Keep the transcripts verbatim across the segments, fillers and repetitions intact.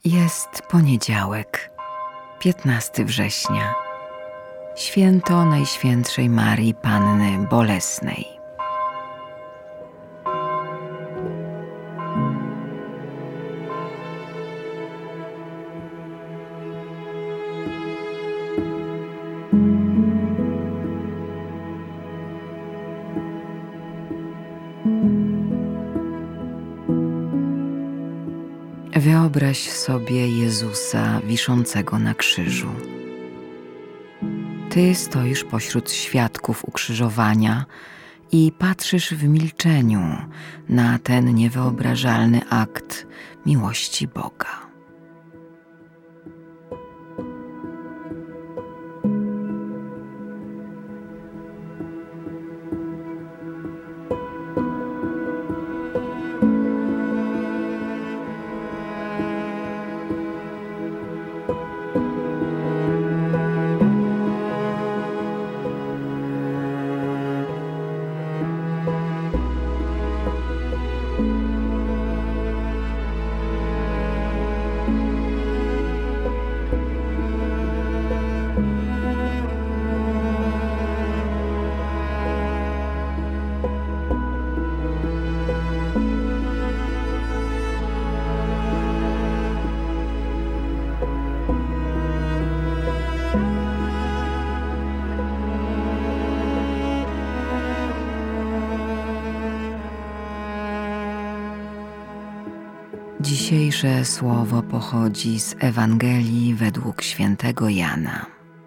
Jest poniedziałek, piętnastego września, święto Najświętszej Marii Panny Bolesnej. Wyobraź sobie Jezusa wiszącego na krzyżu. Ty stoisz pośród świadków ukrzyżowania i patrzysz w milczeniu na ten niewyobrażalny akt miłości Boga. Dzisiejsze słowo pochodzi z Ewangelii według świętego Jana.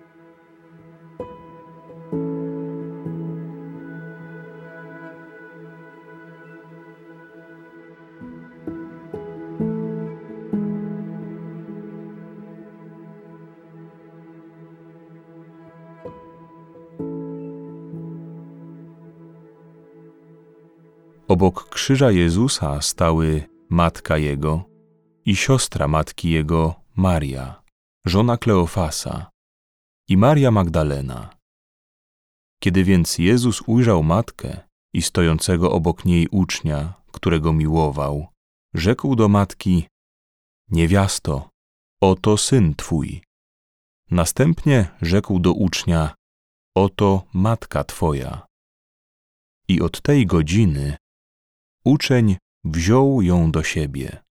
Obok krzyża Jezusa stały matka Jego i siostra matki Jego Maria, żona Kleofasa, i Maria Magdalena. Kiedy więc Jezus ujrzał matkę i stojącego obok niej ucznia, którego miłował, rzekł do matki: „Niewiasto, oto syn twój”. Następnie rzekł do ucznia: „Oto matka twoja”. I od tej godziny uczeń wziął ją do siebie.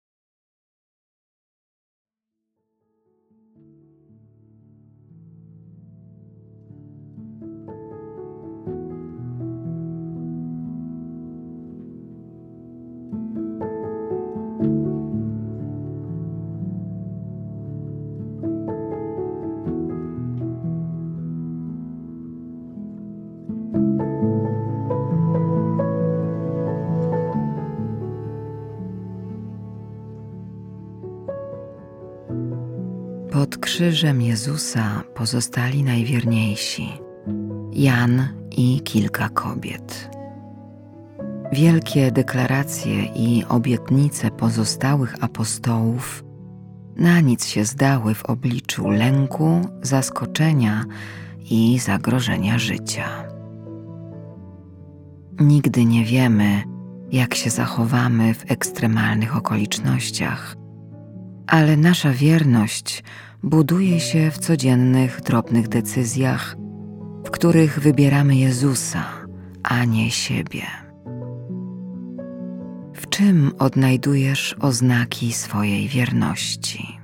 Pod krzyżem Jezusa pozostali najwierniejsi: Jan i kilka kobiet. Wielkie deklaracje i obietnice pozostałych apostołów na nic się zdały w obliczu lęku, zaskoczenia i zagrożenia życia. Nigdy nie wiemy, jak się zachowamy w ekstremalnych okolicznościach, ale nasza wierność buduje się w codziennych, drobnych decyzjach, w których wybieramy Jezusa, a nie siebie. W czym odnajdujesz oznaki swojej wierności?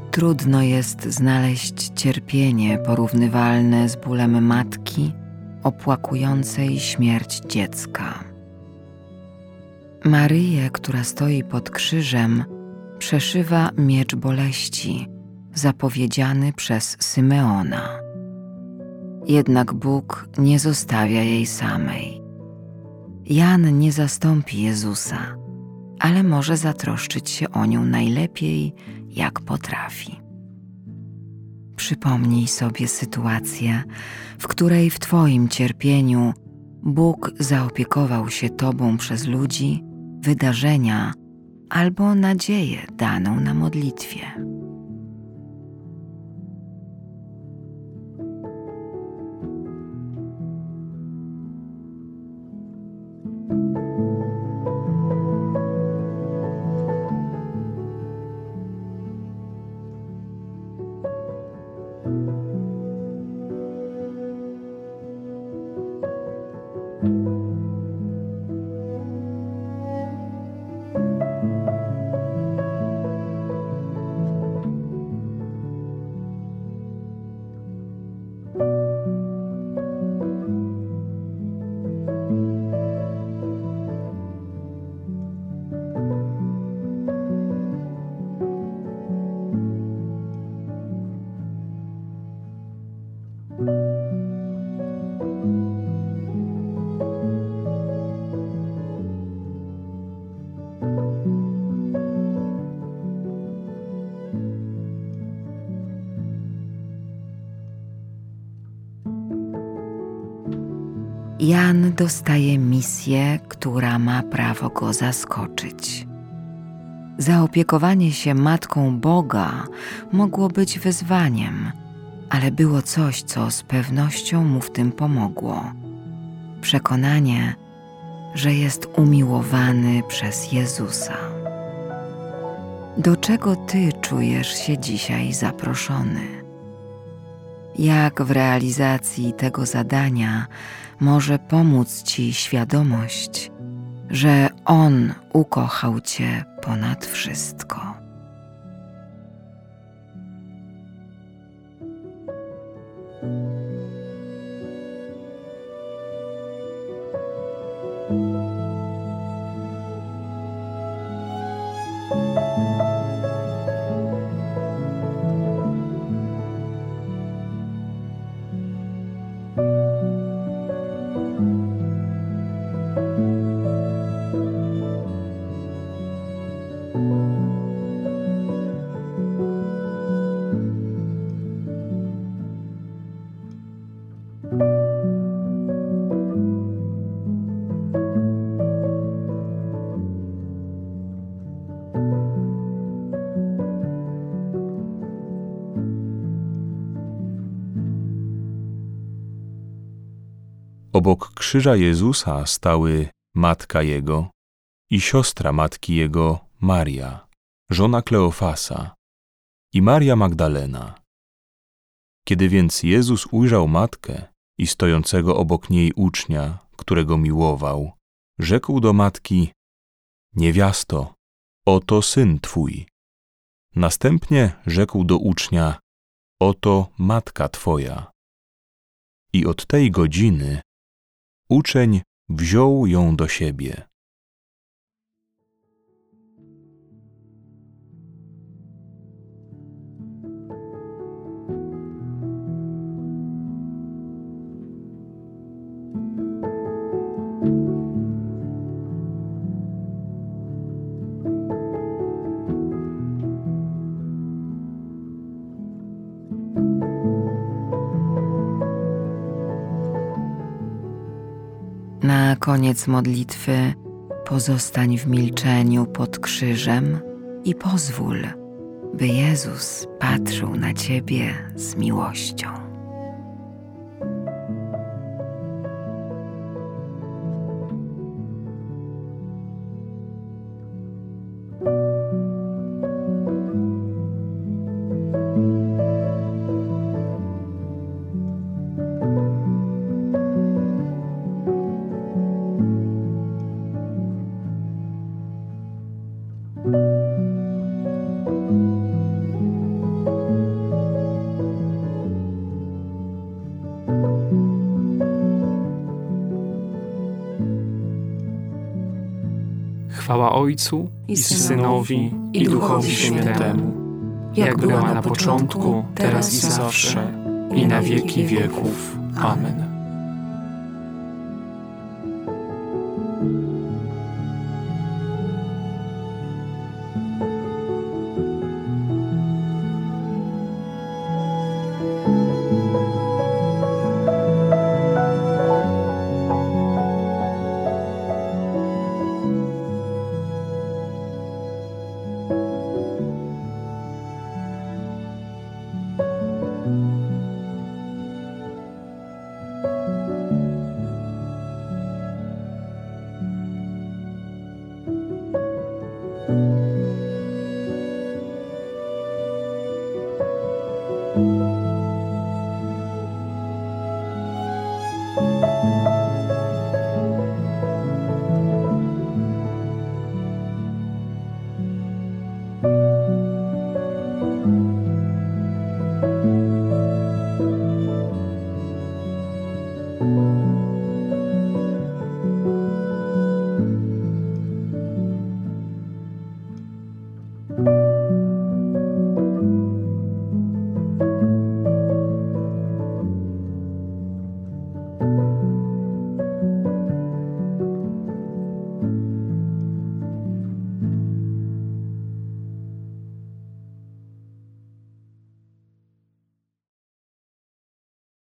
Trudno jest znaleźć cierpienie porównywalne z bólem matki opłakującej śmierć dziecka. Maryję, która stoi pod krzyżem, przeszywa miecz boleści, zapowiedziany przez Symeona. Jednak Bóg nie zostawia jej samej. Jan nie zastąpi Jezusa, ale może zatroszczyć się o nią najlepiej, jak potrafi. Przypomnij sobie sytuację, w której w Twoim cierpieniu Bóg zaopiekował się Tobą przez ludzi, wydarzenia albo nadzieję daną na modlitwie. Jan dostaje misję, która ma prawo go zaskoczyć. Zaopiekowanie się Matką Boga mogło być wyzwaniem, ale było coś, co z pewnością mu w tym pomogło. Przekonanie, że jest umiłowany przez Jezusa. Do czego Ty czujesz się dzisiaj zaproszony? Jak w realizacji tego zadania może pomóc Ci świadomość, że On ukochał Cię ponad wszystko? Obok krzyża Jezusa stały matka Jego i siostra matki Jego Maria, żona Kleofasa, i Maria Magdalena. Kiedy więc Jezus ujrzał matkę i stojącego obok niej ucznia, którego miłował, rzekł do matki: „Niewiasto, oto syn twój”. Następnie rzekł do ucznia: „Oto matka twoja”. I od tej godziny uczeń wziął ją do siebie. Na koniec modlitwy pozostań w milczeniu pod krzyżem i pozwól, by Jezus patrzył na Ciebie z miłością. Chwała Ojcu i i Synowi, Synowi, i Duchowi Świętemu, jak była na początku, teraz i zawsze, i na wieki wieków. Amen. Amen.